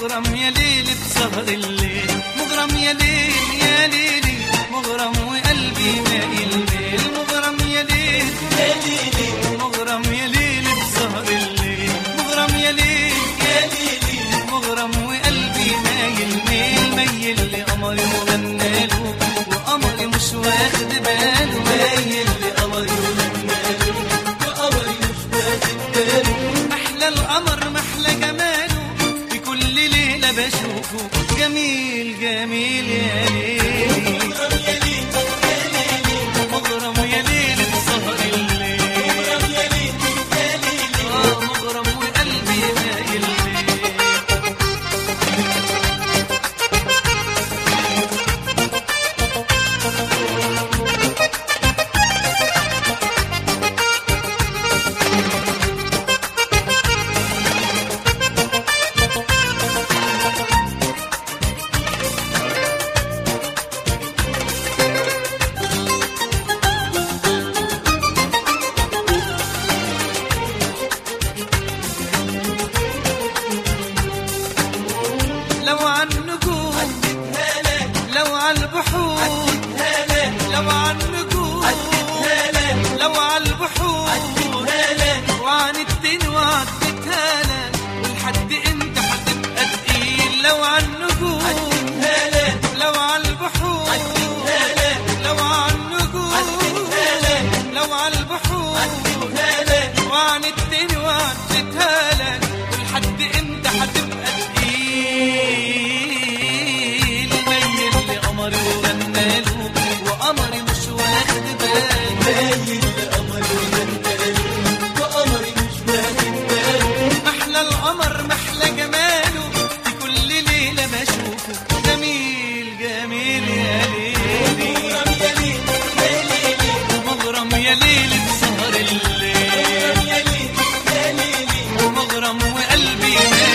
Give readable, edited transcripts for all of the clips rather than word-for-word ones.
مغرم يا ليل بسهر الليل، مغرم يا ليل يا ليلي، مغرم وقلبي مايل ميل، مغرم يا ليل يا ليلي، مغرم يا ليل بسهر الليل، مغرم يا ليل يا ليلي، مغرم وقلبي مايل ميل، ميل لقمري وغناله وقمري مش واخد باله، مايل لقمري وغناله وقمري مش واخد باله، محلى القمر محلى جماله في كل ليلة بشوفه، جميل جميل يا ليلي، مغرم يا ليل يا ليلي، مغرم يا ليل بسهر الليل، مغرم يا ليل يا ليلي، مغرم وقلبي مايل ميل. لو عالنجوم عدتها لك، لو عالبحور عدتها لك، لو عالنجوم عدتها لك، لو عالبحور عدتها لك، وعن الدين وعدتها لك، ولحد امتى هتبقى تقيل، لو عالنجوم عدتها لك، لو عالبحور عدتها لك، لو عالنجوم عدتها لك، لو عالبحور عدتها لك، وعن الدين وعدتها لك، ولحد امتى هتبقى تقيل، ميل لقمري وغناله وقمري مش واخد باله، ميل لقمري وغناله وقمري مش واخد باله، محلى القمر محلى جماله في كل ليلة بشوفه، جميل جميل يا ليلي، مغرم يا ليل يا ليلي، مغرم يا ليل بسهر الليل، مغرم يا ليل يا ليلي، مغرم وقلبي مايل ميل.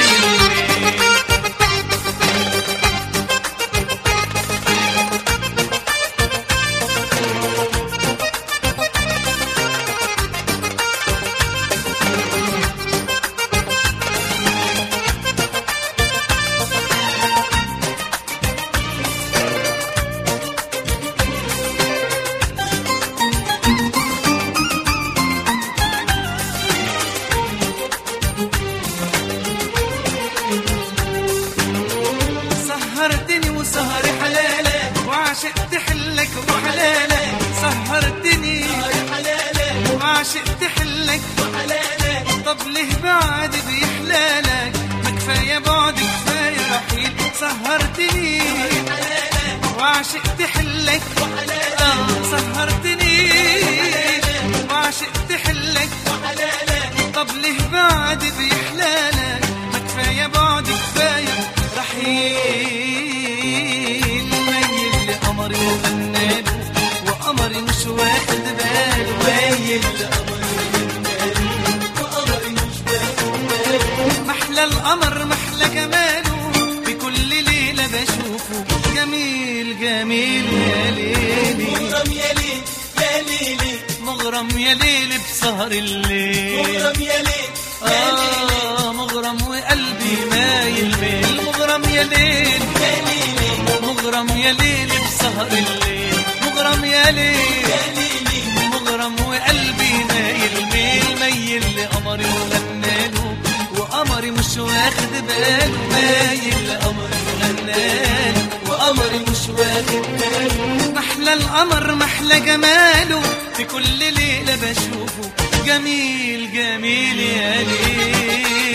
سهرتني وسهري حلالك، وعشقت حلك وحلالك، سهرتني سهري حلالك، وعشقت حلك وحلالك، طب ليه بعد بيحلالك، ما كفاية بعد كفاية رحيل، سهرتني سهري حلالك، وعشقت حلك وحلالك، سهرتني وعشقت حلك وحلالك، طب ليه بعد بيحلالك، ما كفاية بعد كفاية رحيل، ميل لقمري وغناله وقمري مش واخد باله، ميل لقمري وغناله وقمري مش واخد باله، محلى القمر محلى جماله في كل ليلة بشوفه، جميل جميل يا ليلي، مغرم يا ليل يا ليلي، مغرم يا ليل بسهر الليل، مغرم يا ليل يا ليلي، مغرم وقلبي مايل ميل، مغرم يا ليل يا ليلي، مغرم يا ليل بسهر الليل، مغرم يا ليل يا ليلي، مغرم وقلبي مايل ميل، ميل لقمري وغناله وقمري مش واخد باله، مايل لقمري وغناله وقمري مش واخد باله، محلى القمر محلى جماله في كل ليلة بشوفه، جميل جميل يا ليل.